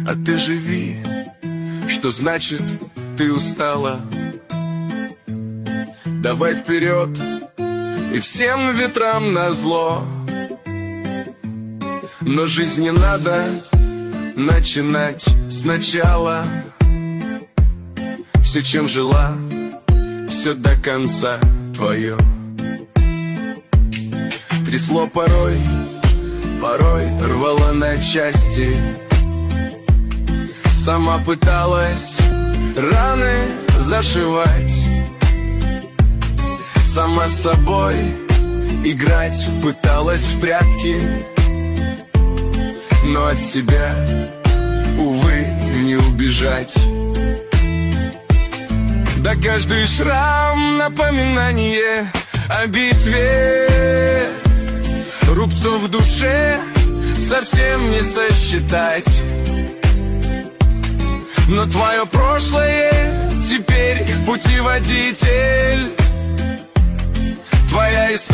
а ты живи. Что значит ты устала? Давай вперед и всем ветрам назло. Но жизнь не надо начинать сначала. Все, чем жила, все до конца твое. Трясло порой, порой рвало на части. Сама пыталась раны зашивать. Сама с собой играть пыталась в прятки. Но от себя, увы, не убежать. Да каждый шрам напоминание о битве. Рубцов в душе совсем не сосчитать. Но твое прошлое теперь путеводитель. Твоя история